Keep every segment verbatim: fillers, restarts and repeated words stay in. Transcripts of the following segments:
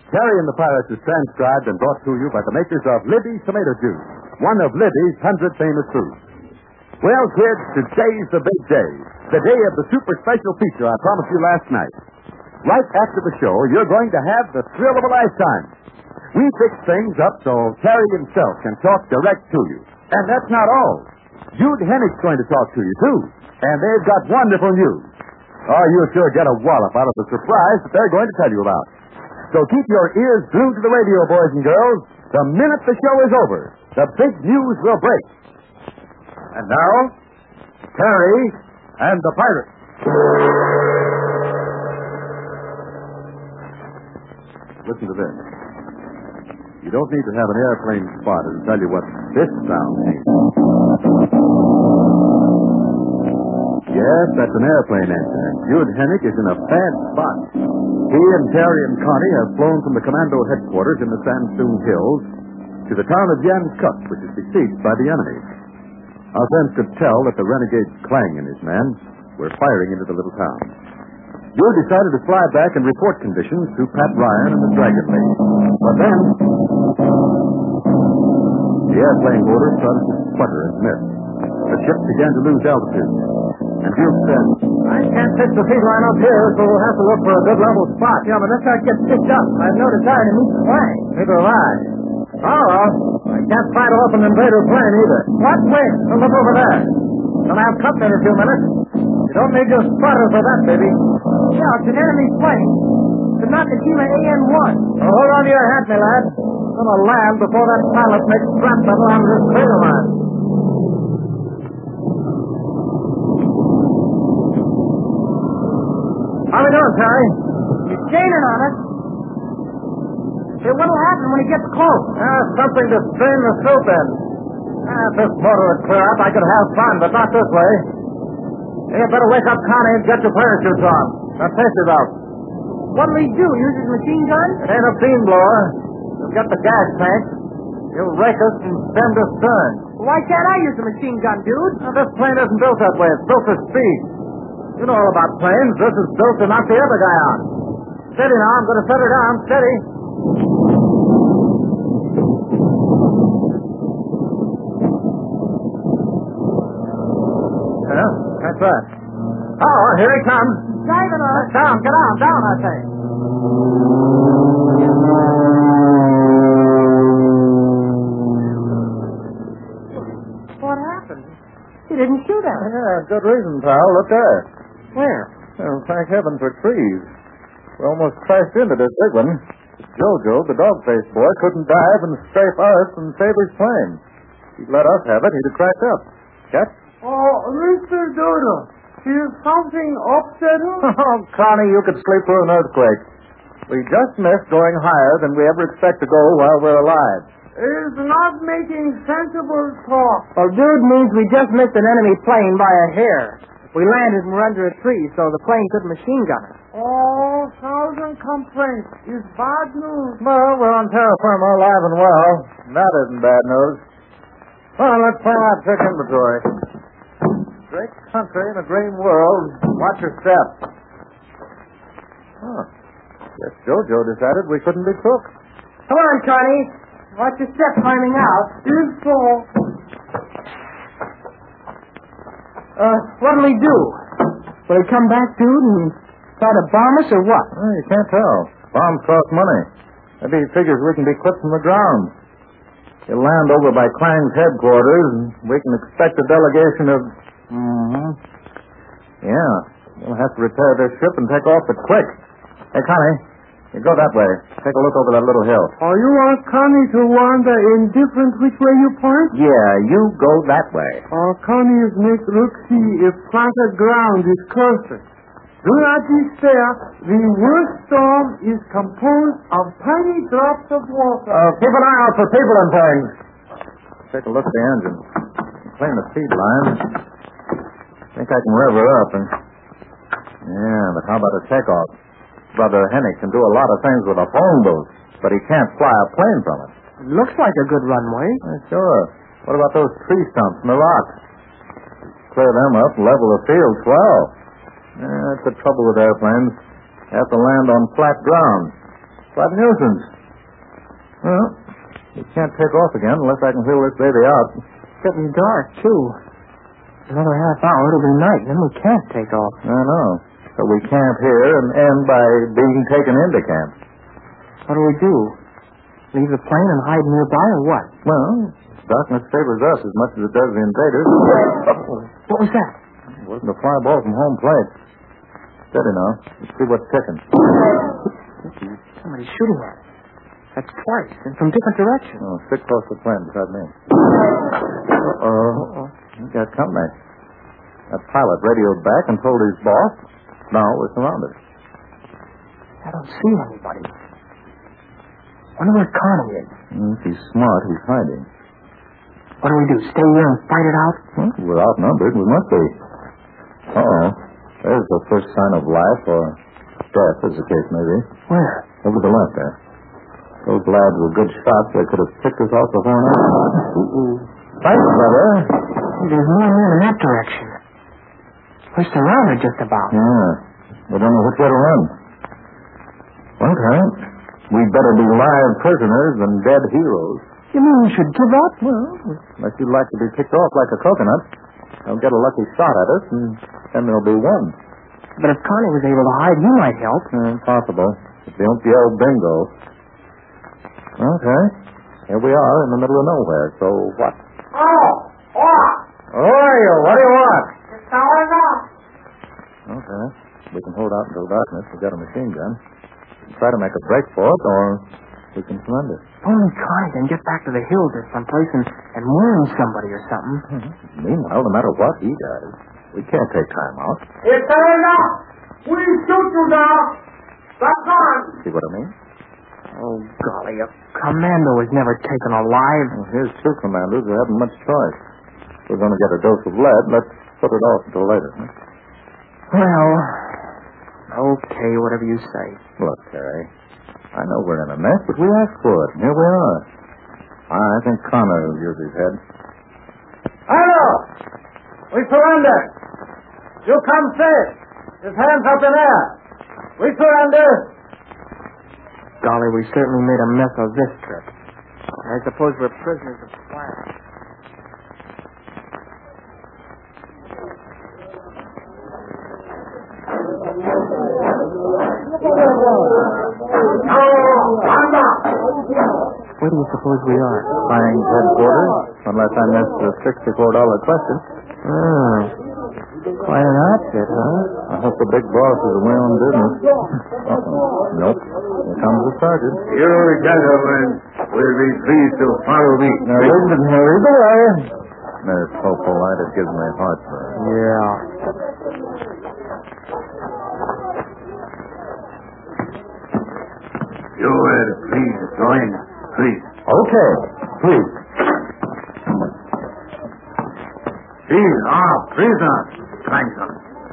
Terry and the Pirates is transcribed and brought to you by the makers of Libby's Tomato Juice, one of Libby's hundred famous foods. Well, kids, today's the big day, the day of the super special feature I promised you last night. Right after the show, you're going to have the thrill of a lifetime. We fixed things up so Terry himself can talk direct to you. And that's not all. Jude Hennick's going to talk to you, too. And they've got wonderful news. Oh, you'll sure get a wallop out of the surprise that they're going to tell you about. So keep your ears glued to the radio, boys and girls. The minute the show is over, the big news will break. And now, Terry and the Pirates. Listen to this. You don't need to have an airplane spotter to tell you what this sound means. Yes, that's an airplane engine, and Jude Hennick is in a bad spot. He and Terry and Connie have flown from the commando headquarters in the Sandstone Hills to the town of Yankuk, which is besieged by the enemy. Our friends could tell that the renegade Clang and his men were firing into the little town. Jude decided to fly back and report conditions to Pat Ryan and the Dragon Lady. But then, the airplane motor started to sputter and miss. The ship began to lose altitude. And Jude said, I can't fix the feed line up here, so we'll have to look for a good level spot. Yeah, but let's not get picked up. I've no desire to meet the plane. Neither have I. Oh, well, I can't fight off an invader plane either. What plane? Well, look over there. Gonna have company in a few minutes. You don't need your spotter for that, baby. Yeah, it's an enemy plane. It's not the Nakajima A N one. Well, hold on to your hat, my lad. It's gonna land before that pilot makes strap metal on this fatal line. How we doing, Terry? He's gaining on us. Hey, what'll happen when he gets close? Ah, something to strain the soup in. Ah, if this motor would clear up, I could have fun, but not this way. Hey, you better wake up Connie and get your parachutes on. Now, face it out. What'll he do? Use his machine gun? It ain't a beam blower. He'll get the gas tank. He'll rake us and send us stern. Why can't I use a machine gun, dude? Now, this plane isn't built that way. It's built for speed. You know all about planes. This is built to knock the other guy out. Steady now. I'm going to set her down. Steady. Yeah, that's right. Oh, here he comes. Driving on. Down, get on, down, I say. What happened? He didn't shoot at us. Yeah, good reason, pal. Look there. Where? Well, thank heaven for trees. We almost crashed into this big one. Jojo, the dog-faced boy, couldn't dive and strafe us and save his plane. He'd let us have it, he'd have cracked up. Catch? Oh, Mister Dodo, is something upsetting? Oh, Connie, you could sleep through an earthquake. We just missed going higher than we ever expect to go while we're alive. It's not making sensible talk. Well, dude means we just missed an enemy plane by a hair. We landed and were under a tree, so the plane couldn't machine gun us. Oh, thousand complaints. It's bad news. Well, we're on terra firma, alive and well. That isn't bad news. Well, let's plan out check inventory. Great country in a green world. Watch your step. Huh. Guess Jojo decided we couldn't be crooked. Come on, Connie. Watch your step climbing out. It's so. Uh, what'll he do? Will he come back, dude, and try to bomb us or what? Well, you can't tell. Bombs cost money. Maybe he figures we can be clipped from the ground. He'll land over by Klang's headquarters, and we can expect a delegation of... Mm-hmm. Yeah. We'll have to repair this ship and take off but quick. Hey, Connie, you go that way. Take a look over that little hill. Oh, you want Connie to wander indifferent which way you point? Yeah, you go that way. Oh, Connie is make look see if flatter ground is closer. Do not despair. The worst storm is composed of tiny drops of water. Uh, keep an eye out for people and things. Take a look at the engine. Clean the feed line. Think I can rev her up and... Yeah, but how about a takeoff? Brother Hennick can do a lot of things with a phone booth, but he can't fly a plane from it. It looks like a good runway. Uh, sure. What about those tree stumps and the rocks? Clear them up, level the field, swell. Yeah, that's the trouble with airplanes. You have to land on flat ground. What nuisance? Well, we can't take off again unless I can wheel this baby out. It's getting dark, too. Another half hour, it'll be night, and then we can't take off. I know. So we camp here and end by being taken into camp. What do we do? Leave the plane and hide nearby, or what? Well, darkness favors us as much as it does the invaders. What was that? It wasn't a fly ball from home plate. Steady now. Let's see what's ticking. Somebody's shooting at us. That's twice, and from different directions. Oh, sit close to the plane beside me. Uh-oh. We got company. That pilot radioed back and told his boss, now we're surrounded. I don't see anybody. Wonder where Connie is. Mm, if he's smart, he's hiding. What do we do, stay here and fight it out? Well, we're outnumbered. We must be. Uh-oh. There's the first sign of life or death, as the case may be. Where? Over to the left there. Those lads were good shots. They could have picked us off before now. Thanks, brother. There's more men in that direction. We're surrounded just about. Yeah. We don't know which way to run. Okay. We'd better be live prisoners than dead heroes. You mean we should give up? Well, unless you'd like to be picked off like a coconut. They'll get a lucky shot at us, and then there'll be one. But if Connie was able to hide, he might help. Uh, possible. If they don't yell bingo. Okay. Here we are in the middle of nowhere, so what? Oh! What? Who are you? What do you want? It's going off. Okay. We can hold out until darkness. We've got a machine gun. We can try to make a break for it, or we can surrender. Only Connie can get back to the hills or someplace and, and warn somebody or something. Mm-hmm. Meanwhile, no matter what he does, we can't take time out. It's going off. We shoot you now. That's on. See what I mean? Oh, golly, a commando is never taken alive. Well, here's two commandos who haven't much choice. If we're going to get a dose of lead, let's put it off until later. Huh? Well, okay, whatever you say. Look, Terry, I know we're in a mess, but we asked for it, and here we are. I think Connor will use his head. Hello. We surrender. You come safe. His hands up in air. We surrender. Golly, we certainly made a mess of this trip. I suppose we're prisoners of fire. Where do you suppose we are? Flying headquarters, unless I missed the sixty-four dollar question. Hmm. Quite an outfit, huh? I hope the big boss is away on business. Uh-oh. Nope. Here comes the sergeant. You gentlemen will be pleased to follow me. Now, listen, hurry the way. They're so polite, it gives me heartburn. Yeah. You will please join, please. Okay, please. These are prisoners, Cranston.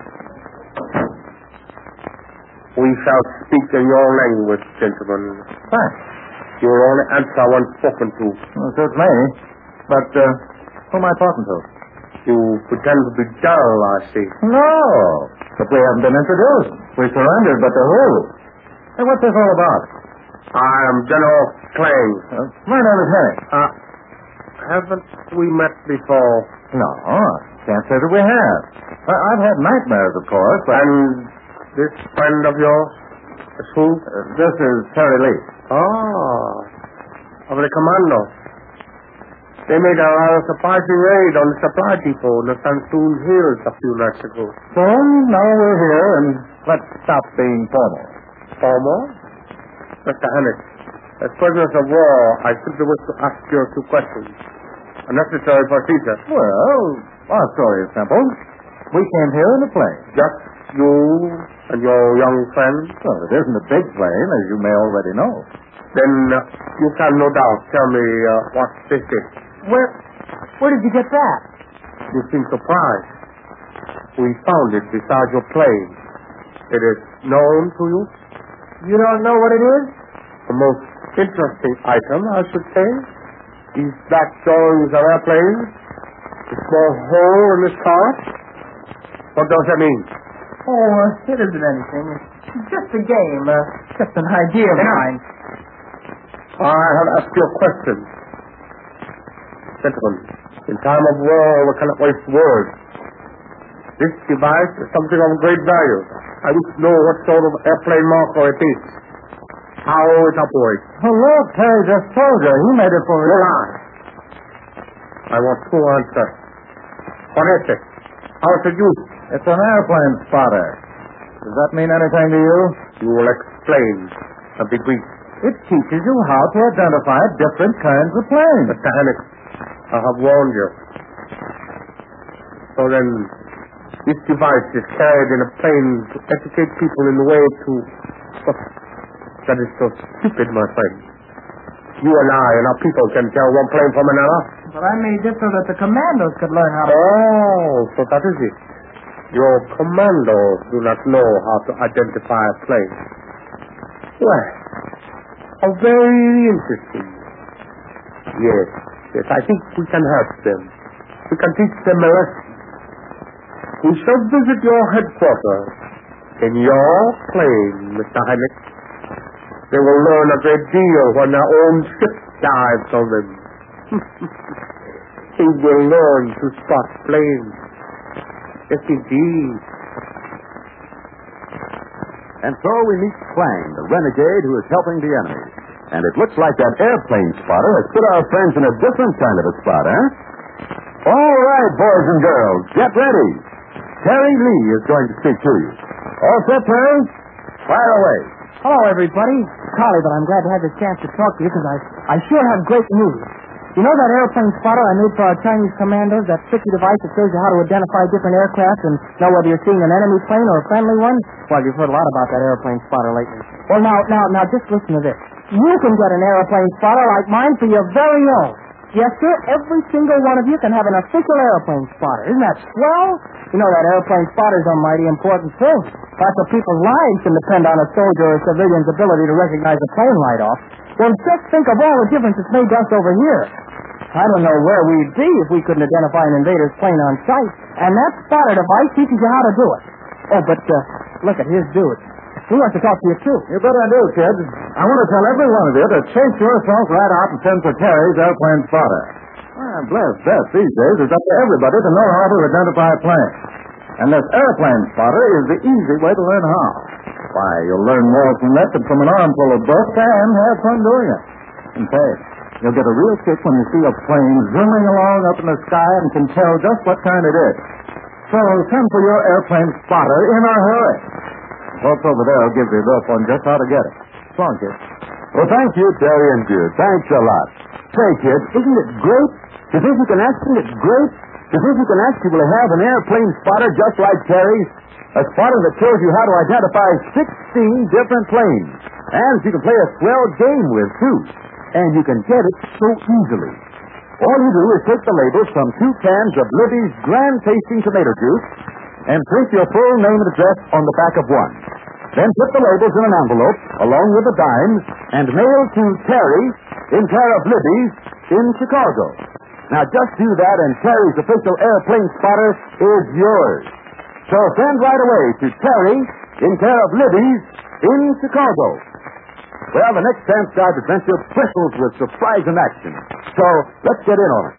We shall speak in your language, gentlemen. Thanks. You will only answer when spoken to. Well, suits me. But, uh, who am I talking to? You pretend to be dull, I see. No. But we haven't been introduced. We surrendered, but to who? Hey, what's this all about? I am General Clang. Uh, my name is Henry. Uh, haven't we met before? No, can't say that we have. I, I've had nightmares, of course, but... And this friend of yours is who? Uh, this is Terry Lee. Oh, of the commando. They made a rather surprising raid on the supply depot in the Sansoon Hills a few nights ago. So, now we're here, and let's stop being formal. Formal? Mister Hennick, as prisoners of war, I simply wish to ask you a few questions. A necessary procedure. Well, our story is simple. We came here in a plane. Just you and your young friend? Well, it isn't a big plane, as you may already know. Then uh, you can no doubt tell me uh, what this is. Where, where did you get that? You seem surprised. We found it beside your plane. It is known to you? You don't know what it is? A most interesting item, I should say. These black drawings of airplanes. The small hole in the chart. What does that mean? Oh, it isn't anything. It's Just a game. Uh, just an idea of mine. I have asked you a question. Gentlemen, in time of war, we cannot waste words. This device is something of great value. I wish to know what sort of airplane marker it is. How it operates. Oh, look, Terry, the soldier. He made it for Hold on. I want two answers. What is it? How is it used? It's an airplane spotter. Does that mean anything to you? You will explain a bit brief. It teaches you how to identify different kinds of planes. Mister Hannick, I have warned you. So then, this device is carried in a plane to educate people in the way to... Oh, that is so stupid, my friend. You and I and our people can tell one plane from another. But I made this so that the commandos could learn how to... Oh, so that is it. Your commandos do not know how to identify a plane. Well, how very interesting. Yes, yes, I think we can help them. We can teach them a lesson. We shall visit your headquarters in your plane, Mister Hannick. They will learn a great deal when their own ship dives on them. They will learn to spot planes. Yes, indeed. And so we meet Clang, the renegade who is helping the enemy. And it looks like that airplane spotter has put our friends in a different kind of a spot, eh? All right, boys and girls, get ready. Terry Lee is going to speak to you. All set, Terry? Fire away. Hello, everybody. Carly, but I'm glad to have this chance to talk to you because I, I sure have great news. You know that airplane spotter I made for our Chinese commandos, that sticky device that shows you how to identify different aircraft and know whether you're seeing an enemy plane or a friendly one? Well, you've heard a lot about that airplane spotter lately. Well, now, now, now, just listen to this. You can get an airplane spotter like mine for your very own. Yes, sir, every single one of you can have an official airplane spotter. Isn't that swell? You know that airplane spotter's a mighty important thing. That's what people's lives can depend on a soldier or a civilian's ability to recognize a plane right off. Well, just think of all the difference it's made to us over here. I don't know where we'd be if we couldn't identify an invader's plane on sight. And that spotter device teaches you how to do it. Oh, but uh, look at his dude. He wants to talk to you, too. You bet I do, kid. I want to tell every one of you to chase yourself right out and send for Terry's airplane spotter. Well, bless Beth, these days it's up to everybody to know how to identify a plane. And this airplane spotter is the easy way to learn how. Why, you'll learn more from that than from an armful of books and have fun doing it. In fact, you'll get a real kick when you see a plane zooming along up in the sky and can tell just what kind it is. So send for your airplane spotter in a hurry. Folks over there will give you a rough on just how to get it. So long, kid. Well, thank you, Terry and Jude. Thanks a lot. Say, kid, isn't it great? Do you think you can actually, it's great? Do you think you can actually have an airplane spotter just like Terry's? A spotter that shows you how to identify sixteen different planes. And you can play a swell game with, too. And you can get it so easily. All you do is take the labels from two cans of Libby's grand-tasting tomato juice and print your full name and address on the back of one. Then put the labels in an envelope, along with the dimes, and mail to Terry in care of Libby's in Chicago. Now, just do that, and Terry's official airplane spotter is yours. So send right away to Terry in care of Libby's in Chicago. Well, the next Transcribed adventure bristles with surprise and action. So let's get in on it.